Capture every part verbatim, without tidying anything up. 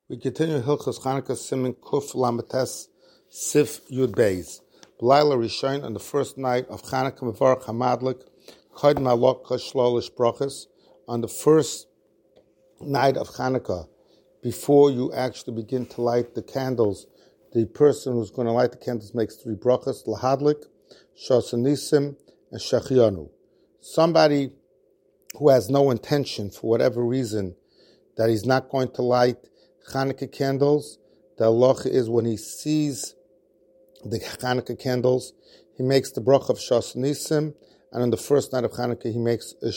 We continue Hilchos Chanukah Siman Kuf Lamates Sif Yud Beis. B'layla Rishon, on the first night of Chanukah Mevarach Hamadlik Chod Malok Shlolish Brachas. On the first night of Chanukah, before you actually begin to light the candles, the person who's going to light the candles makes three brachas: Lahadlik, Shosanisim, and Shechianu. Somebody who has no intention, for whatever reason, that he's not going to light Chanukah candles, the halacha is when he sees the Chanukah candles, he makes the bracha of Shosanisim, and on the first night of Chanukah, he makes a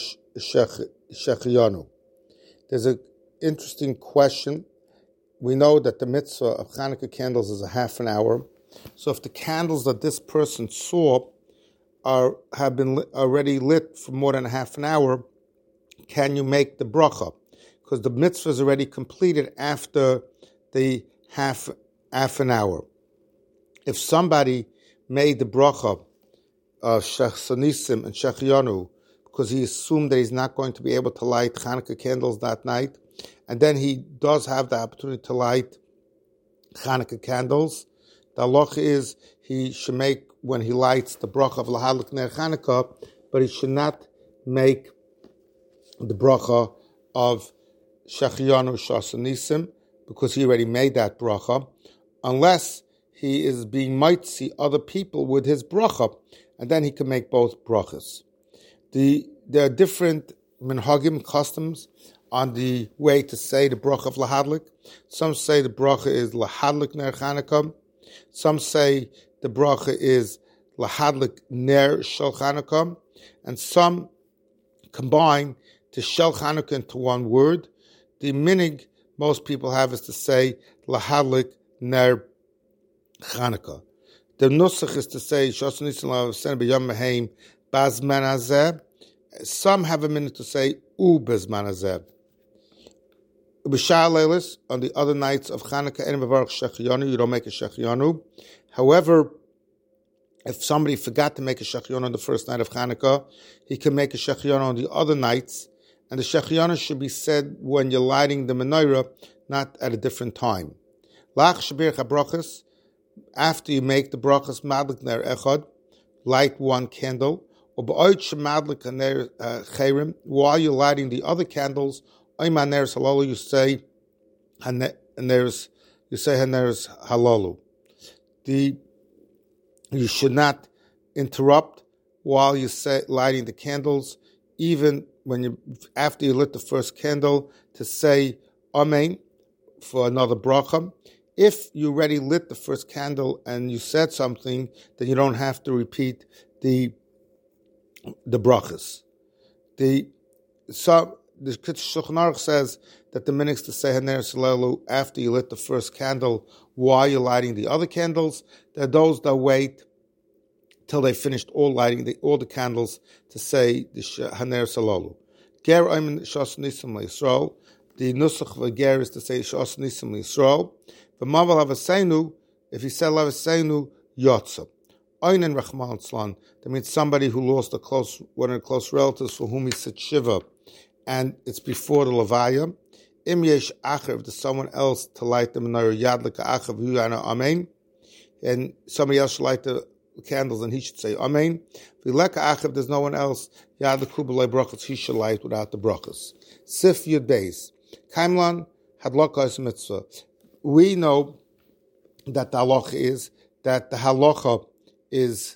Shechianu. There's an interesting question. We know that the mitzvah of Chanukah candles is a half an hour. So if the candles that this person saw are have been lit, already lit for more than a half an hour, can you make the bracha? Because the mitzvah is already completed after the half half an hour. If somebody made the bracha of Shechsanisim and Shechianu because he assumed that he's not going to be able to light Chanukah candles that night, and then he does have the opportunity to light Chanukah candles, the halacha is he should make, when he lights the bracha of Lahadlik Ner Chanukah, but he should not make the bracha of Shechianu Shosanisim, because he already made that bracha, unless he is being might see other people with his bracha, and then he can make both brachas. The there are different minhagim, customs, on the way to say the bracha of Lahadlik. Some say the bracha is Lahadlik Ner Chanukah. Some say the bracha is Lahadlik Ner Shel Chanukah, and some combine the Shel Chanukah into one word. The minig most people have is to say Lahadlik Ner Chanukah. The nusach is to say Shosanisim Lavsen B'Yom Meheim Bazman Hazeh. Some have a minute to say U Bazman Hazeh. B'Shar Leilis, on the other nights of Chanukah and Mevarach Shechianu, you don't make a Shechianu. However, if somebody forgot to make a Shechianu on the first night of Chanukah, he can make a Shechianu on the other nights, and the Shechianu should be said when you're lighting the menorah, not at a different time. Lach Shabir Chabrachas, after you make the brachas Madlik Ner Echad, light one candle, or Ba'oid Shemadlik Ner Chayrim, while you're lighting the other candles, Oyman Neres Halalu, you say Haneres, you say Haneres Halalu. The you should not interrupt while you say lighting the candles, even when you after you lit the first candle, to say Amen for another bracha. If you already lit the first candle and you said something, then you don't have to repeat the the brachas. The so the Shulchan Aruch says that the minhag to say Haneres Halalu after you lit the first candle while you're lighting the other candles. There are those that wait till they finished all lighting the, all the candles to say the Haneres Halalu. Ger Oymen Shosanisim Yisrael. The nusach of a ger is to say Shosanisim Yisrael. The Maval Havasenu, if he said Havasenu, Yotza. Oynen Rachman Tzlan. That means somebody who lost a close one of the close relatives for whom he said Shiva, and it's before the Levaya. Im yesh acher, if there's someone else to light the menorah, Yadlik acher v'yana Amen, and somebody else should light the candles, and he should say Amen. V'leka acher, if there's no one else, Yadlik kubelay brachas, he should light without the brachas. Sif Yud Beis. Kaimlan hadlaka is mitzvah. We know that the halacha is that the halacha is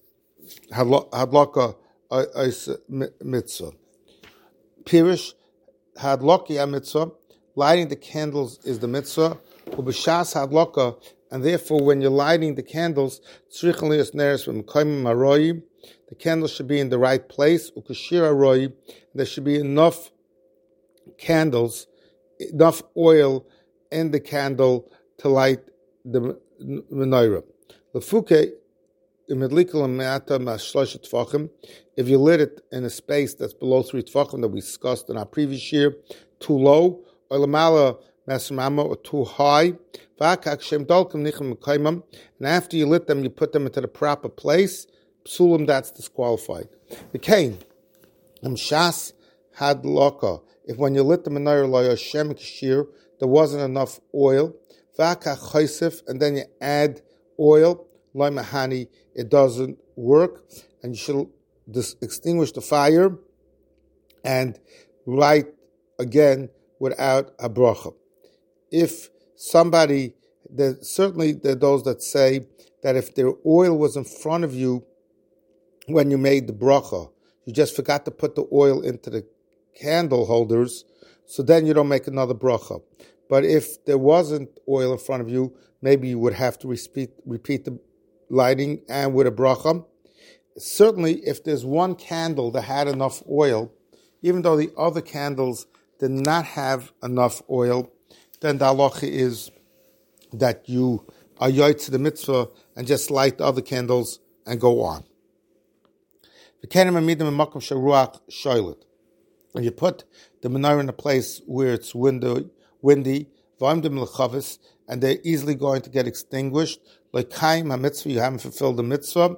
hadlaka is mitzvah. Pirish hadlaki mitzvah. Lighting the candles is the mitzvah. Ubishas hadlaka, and therefore, when you're lighting the candles, tzrichan lias neres from kaimim aroyi. The candle should be in the right place. Ukashir aroyi. There should be enough candles, enough oil in the candle to light the menorah. Lefuke. If you lit it in a space that's below three tefachim that we discussed in our previous year, too low, or or too high, and after you lit them, you put them into the proper place, psulim, that's disqualified. The cane, shas had loka. If when you lit the menorah, lo Hashem kashir, there wasn't enough oil, and then you add oil, loimahani, it doesn't work, and you should dis- extinguish the fire and light again without a bracha. If somebody, there, certainly there are those that say that if their oil was in front of you when you made the bracha, you just forgot to put the oil into the candle holders, so then you don't make another bracha. But if there wasn't oil in front of you, maybe you would have to repeat, repeat the lighting and with a bracha. Certainly, if there's one candle that had enough oil, even though the other candles did not have enough oil, then the halacha is that you are yoytz to the mitzvah and just light the other candles and go on. When you put the menorah in a place where it's windy, windy, and they're easily going to get extinguished, like Chaim HaMitzvah, you haven't fulfilled the mitzvah,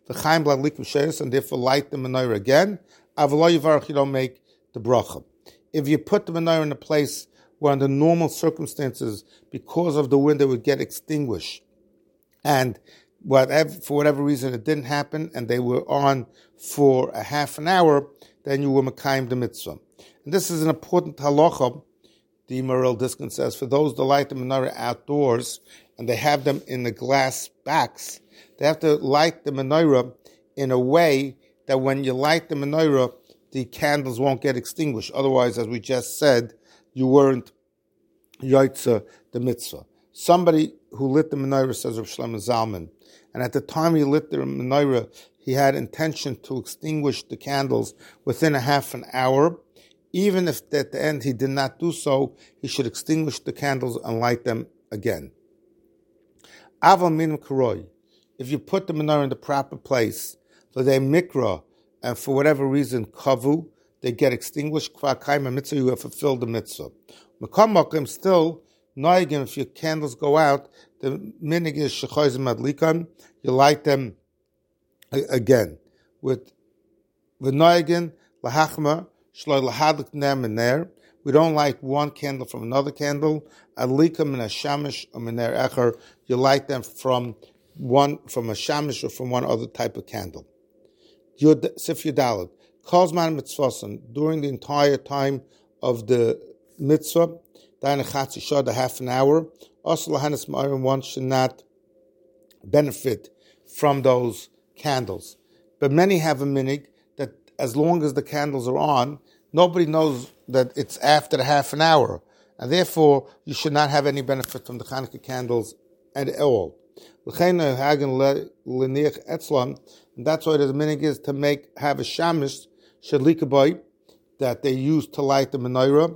and therefore light the menorah again, you don't make the bracha. If you put the menorah in a place where under normal circumstances, because of the wind, it would get extinguished, and whatever, for whatever reason it didn't happen, and they were on for a half an hour, then you were mekayim the mitzvah. And this is an important halacha. The Maharil Diskin says, for those that light the menorah outdoors, and they have them in the glass backs, they have to light the menorah in a way that when you light the menorah, the candles won't get extinguished. Otherwise, as we just said, you weren't yoytze the mitzvah. Somebody who lit the menorah, says Rav Shlomo Zalman, and at the time he lit the menorah, he had intention to extinguish the candles within a half an hour. Even if at the end he did not do so, he should extinguish the candles and light them again. Aval minim karoi. If you put the menorah in the proper place, for their mikra, and for whatever reason, kavu, they get extinguished, kva kaima mitzvah, you have fulfilled the mitzvah. Makam makim, still, noigim, if your candles go out, the minig is shechoizim adlikan, you light them again. With v'noigin, lahachma, shloi lahadlik nem in there. We don't light one candle from another candle. Adlikam min hashamish or min ner echer, you light them from one, from a shamish or from one other type of candle. Sif Yudalad, Kozman mitzvasan, during the entire time of the mitzvah, Daina Chatzi Shad, a half an hour, also Lahanis Ma'arim, one should not benefit from those candles. But many have a minig that as long as the candles are on, nobody knows that it's after the half an hour, and therefore you should not have any benefit from the Hanukkah candles at all. And that's why the minig is to make have a shamish shalikaboy that they use to light the menorah.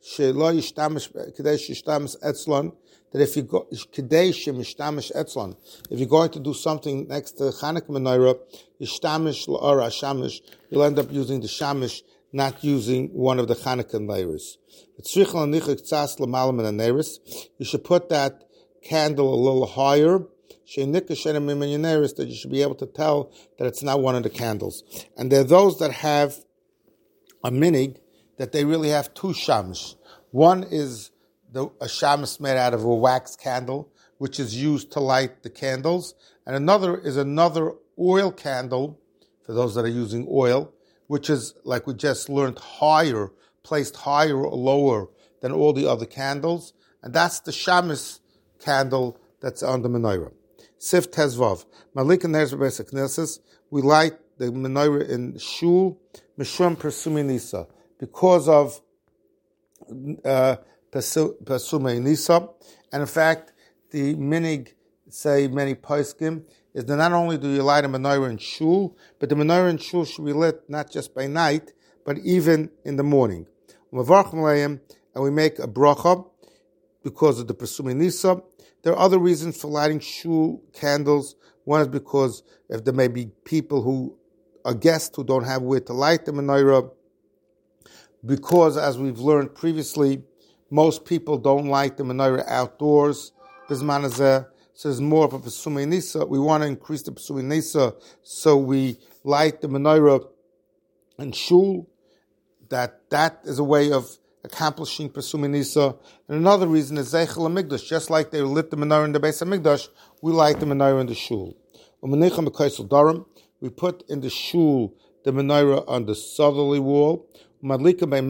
That if you go if you're going to do something next to Hanukkah menorah, you'll end up using the shamish, not using one of the Hanukkah menorahs. You should put that candle a little higher, that you should be able to tell that it's not one of the candles. And there are those that have a minig that they really have two shamish. One is the, a shamish made out of a wax candle, which is used to light the candles, and another is another oil candle, for those that are using oil, which is, like we just learned, higher, placed higher or lower than all the other candles, and that's the shamish candle that's on the menorah. Sif Tezvav. Malik and Nerz Beis HaKnesses, we light the menorah in shul, Mishum Persumei Nisa, because of uh, Persumei Nisa. And in fact, the minig, say many poskim, is that not only do you light a menorah in shul, but the menorah in shul should be lit not just by night, but even in the morning. And we make a bracha because of the Persumei Nisa. There are other reasons for lighting shul candles. One is because if there may be people who are guests who don't have where to light the menorah, because as we've learned previously, most people don't light the menorah outdoors. So there's more of a Persumei Nisa. We want to increase the Persumei Nisa, so we light the menorah in shul. That that is a way of accomplishing Pesumei Nisa. And another reason is Zeichel HaMikdash. Just like they lit the menorah in the Beis HaMikdash, we light the menorah in the shul. We put in the shul the menorah on the southerly wall, and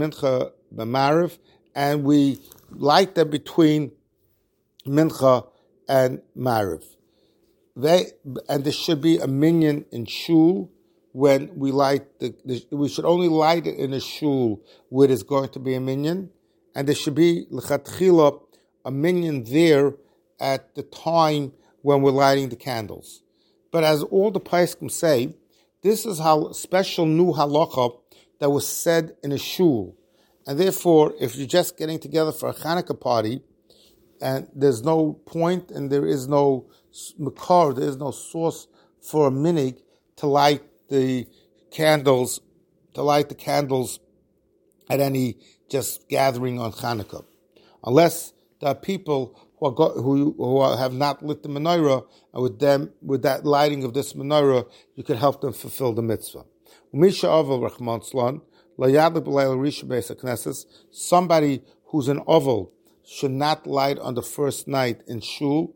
we light them between mincha and mariv. They and there should be a minyan in shul when we light the, the. We should only light it in a shul where there's going to be a minyan, and there should be lechatchila a minyan there at the time when we're lighting the candles. But as all the poskim say, this is how special new halacha that was said in a shul. And therefore, if you're just getting together for a Hanukkah party, and there's no point and there is no makar, there is no source for a minig to light the candles, to light the candles at any just gathering on Hanukkah. Unless there are people who are go, who who are, have not lit the menorah, and with them, with that lighting of this menorah, you could help them fulfill the mitzvah. Somebody who's an oval should not light on the first night in shul,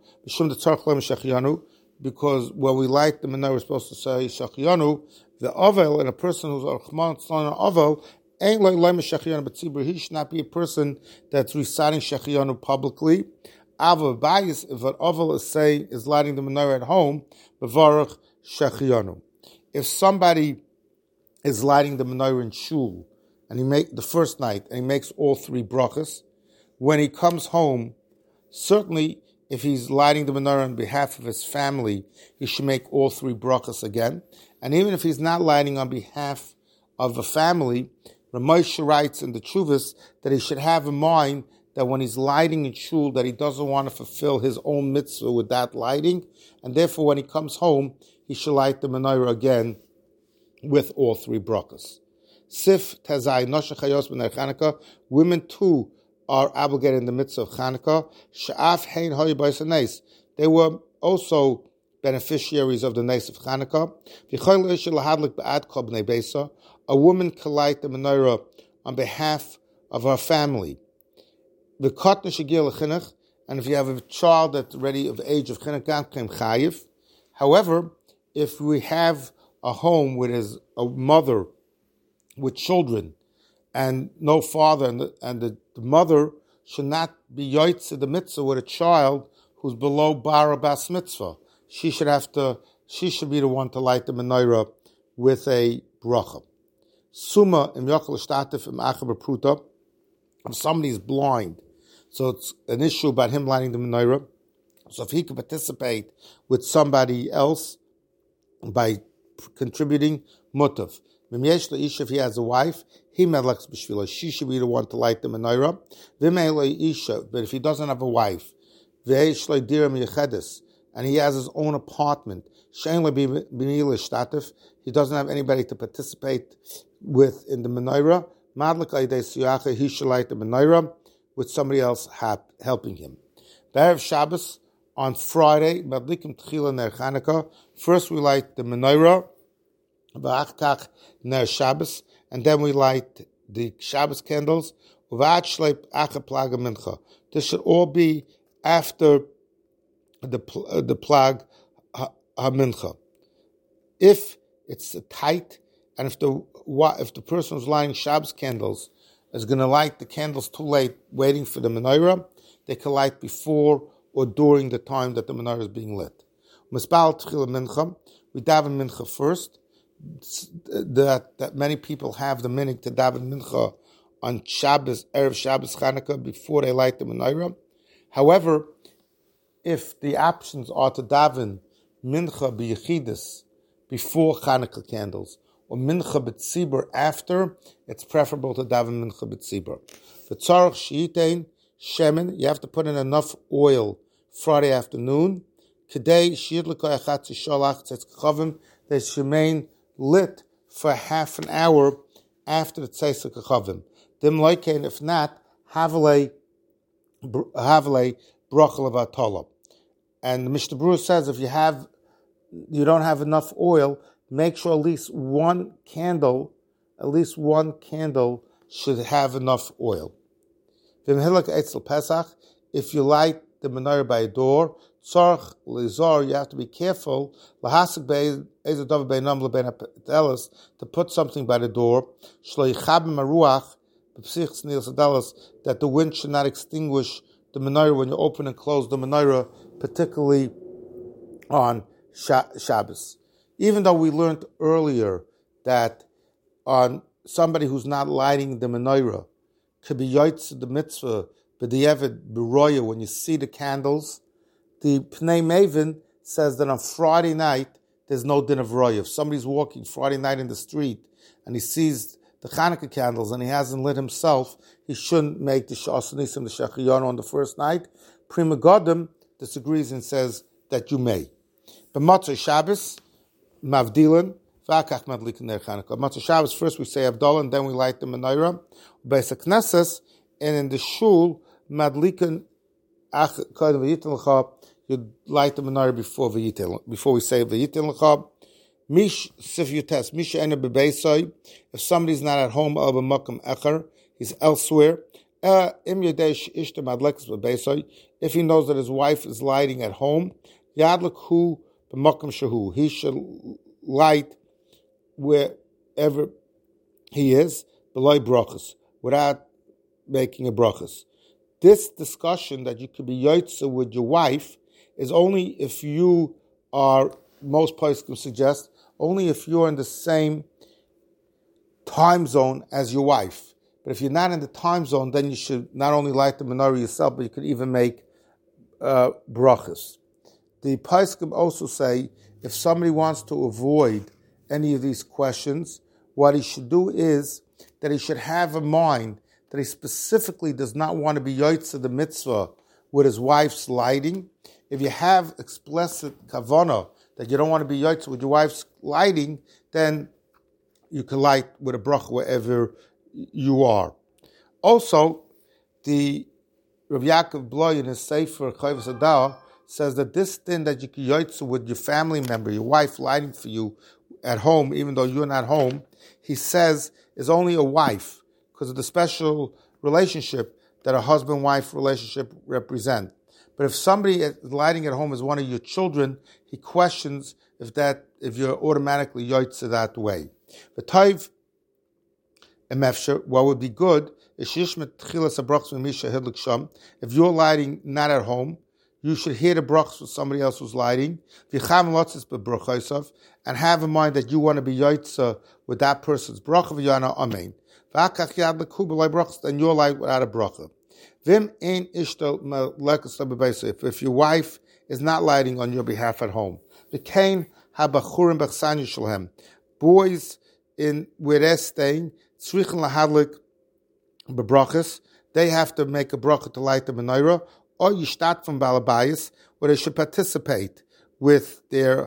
because when we light the menorah, we're supposed to say shachianu. The oval, and a person who's a oval, he should not be a person that's reciting shachianu publicly. If an oval is saying is lighting the menorah at home, bevarach shachianu. If somebody is lighting the menorah in shul, and he make the first night, and he makes all three brachas, when he comes home, certainly if he's lighting the menorah on behalf of his family, he should make all three brachas again. And even if he's not lighting on behalf of a family, Ramosha writes in the Chuvas that he should have in mind that when he's lighting in shul, that he doesn't want to fulfill his own mitzvah with that lighting, and therefore when he comes home, he should light the menorah again with all three brachas. Sif Tazai Nosha Chayos B'ner Chanukah. Women too are obligated in the mitzvah of Chanukah. Sha'af Hein Hoy B'is Nes. They were also beneficiaries of the Nes of Chanukah. V'choil Isha Lahadlik B'ad Kol B'nei Beisa. A woman can light the menorah on behalf of her family. V'kotna Shegil L'Chinuch. And if you have a child that's ready of age of Chinuch, Gam Kem Chayiv. However, if we have a home where there's a mother with children and no father, and the, and the, the mother should not be yotzei the mitzvah with a child who's below bar bas mitzvah. She should have to, she should be the one to light the menorah with a bracha. Summa im yochel shtatif im acher b'pruta. If somebody is blind, so it's an issue about him lighting the menorah. So if he could participate with somebody else by contributing mutav. If he has a wife, he medlaks b'shvila. She should be the one to light the menorah. But if he doesn't have a wife, and he has his own apartment, he doesn't have anybody to participate with in the menorah, he should light the menorah with somebody else helping him. B'erev Shabbos, on Friday, first we light the menorah, ner Shabbos, and then we light the Shabbos candles. This should all be after the the plag ha-mincha. If it's tight, and if the if the person who's lighting Shabbos candles is going to light the candles too late, waiting for the menorah, they can light before or during the time that the menorah is being lit. We daven mincha first. That that many people have the minhag to daven mincha on Shabbos, erev Shabbos Chanukah, before they light the menorah. However, if the options are to daven mincha b'yechidus before Chanukah candles or mincha b'tzibur after, it's preferable to daven mincha b'tzibur. For tzarich sheitein shemen, you have to put in enough oil Friday afternoon. Today sheyidlika echatz shalach tzitz kachavim, they should remain lit for half an hour after the Tzeis HaKachavim. Dim loikein, if not, Havale Havale Brachel of Atola. And the Mishnah Berurah says if you have you don't have enough oil, make sure at least one candle, at least one candle should have enough oil. V'mhilak etzel Pesach, if you light the menorah by a door, tzarch lizor, you have to be careful, lahasik be'ezer davar beinam lebein ha'petelis, to put something by the door, shlo yichabim haruach, b'psich tzniel sadalas, that the wind should not extinguish the menorah when you open and close the menorah, particularly on Shabbos. Even though we learned earlier that on somebody who's not lighting the menorah could be yotz the mitzvah, b'diavad b'roya, when you see the candles, the Pnei Maven says that on Friday night there's no din of roya. If somebody's walking Friday night in the street and he sees the Chanukah candles and he hasn't lit himself, he shouldn't make the Shas Nisim, the Shechiyanu on the first night. Prima Godim disagrees and says that you may. But Matzah Shabbos, Mavdilan, V'akach Madlikin Ner Chanukah. Matzah Shabbos, first we say Avdallah and then we light the menorah. Beis HaKnesses, and in the shul, Madlikin Ach Kodem V'yitin L'cha, you light the menorah before V'yitin, before we say V'yitin L'cha. Mish Sif Yutes, Mish Ena B'Beisoi, if somebody's not at home, El B'Makam Echer, he's elsewhere. Im Yadesh Ishta Madlekas B'Beisoi, if he knows that his wife is lighting at home, Yadlik Hu B'Makam Shahu, he should light wherever he is, B'Loi Brachas, without making a brachas. This discussion that you could be yotze with your wife is only if you are, most poskim suggest, only if you're in the same time zone as your wife. But if you're not in the time zone, then you should not only light the menorah yourself, but you could even make uh, brachas. The poskim also say, if somebody wants to avoid any of these questions, what he should do is that he should have in mind that he specifically does not want to be yotze the mitzvah with his wife's lighting. If you have explicit kavanah that you don't want to be yotze with your wife's lighting, then you can light with a bracha wherever you are. Also, the Rav Yaakov Bloy in his Sefer Chayvus Adah says that this thing that you can yotze with your family member, your wife lighting for you at home, even though you're not home, he says is only a wife because of the special relationship that a husband-wife relationship represent. But if somebody is lighting at home as one of your children, he questions if that if you're automatically yotze that way. But Taiv Emefsher, what would be good is shishmet tchilas habrachos misha hidlik sham. If you're lighting not at home, you should hear the brachos with somebody else who's lighting. V'cham lotzis bebrachosov, and have in mind that you want to be yotze with that person's bracha v'yana amen. V'akach yad leku b'lay brachos, then you're light without a bracha. Vim ein ishto melekas lebebeisa. If your wife is not lighting on your behalf at home, v'kein habachurim b'chsan yishalhem. Boys in where they're staying, tzrichen lahadlik bebrachos, they have to make a bracha to light the menorah, or yishtat from balabayis, where they should participate with their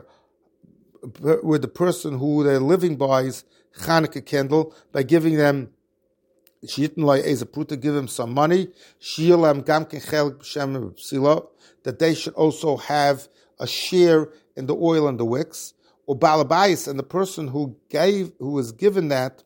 with the person who they're living by's Chanukah candle by giving them shitin loy ezapruta, give them some money, shilam gamken chelik b'shem b'sila, that they should also have a share in the oil and the wicks, or balabayis, and the person who gave who was given that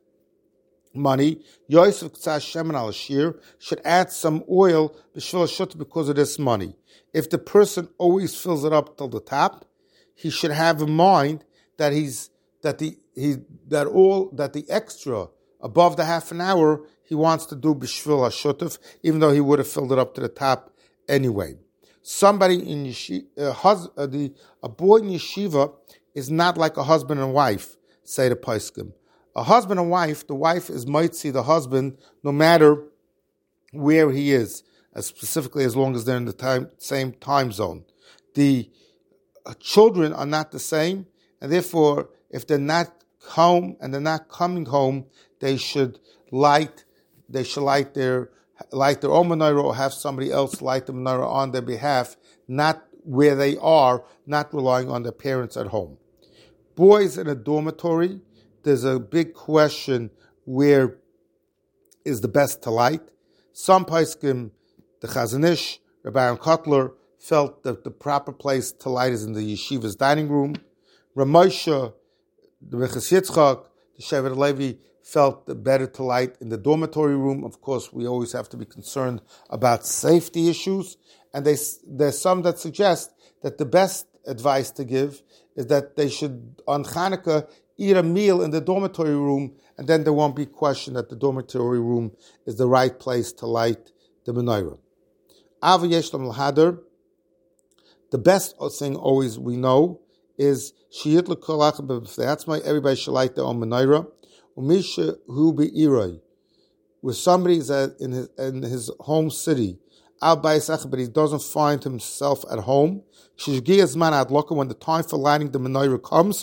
money, Yosef K'tzah Shemen al Shir, should add some oil because of this money. If the person always fills it up till the top, he should have in mind that he's that the he that all that the extra above the half an hour he wants to do b'shvil hashutuf, even though he would have filled it up to the top anyway. Somebody in yeshiva, uh, hus, uh, the a boy in yeshiva is not like a husband and wife, say the poskim. A husband and wife, the wife is mitzi the husband no matter where he is, uh, specifically as long as they're in the time, same time zone. The uh, children are not the same, and therefore, if they're not home and they're not coming home, they should light. They should light their light their own menorah or have somebody else light the menorah on their behalf, not where they are, not relying on their parents at home. Boys in a dormitory, there's a big question where is the best to light. Some poskim, the Chazon Ish, Rabbi Aaron Kotler, felt that the proper place to light is in the yeshiva's dining room. Ramosha, the Meches Yitzchak, the Shevet Levi, felt better to light in the dormitory room. Of course, we always have to be concerned about safety issues. And they, there's some that suggest that the best advice to give is that they should, on Hanukkah, eat a meal in the dormitory room, and then there won't be question that the dormitory room is the right place to light the menorah. Ava yesh lam l'hader. The best thing always we know is shiyit l'kolach b'fnei everybody should light their own menorah. Umisha hu be'iroi, where somebody is in his in his home city, but he doesn't find himself at home. When the time for lighting the menorah comes,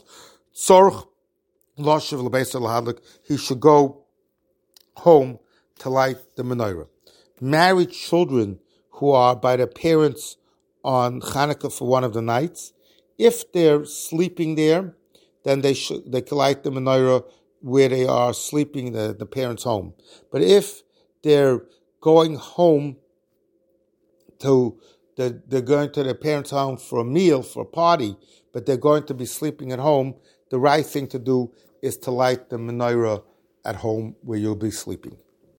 he should go home to light the menorah. Married children who are by their parents on Hanukkah for one of the nights, if they're sleeping there, then they should they can light the menorah where they are sleeping, the, the parents' home. But if they're going home to, the, they're going to their parents' home for a meal, for a party, but they're going to be sleeping at home, the right thing to do is to light the menorah at home where you'll be sleeping.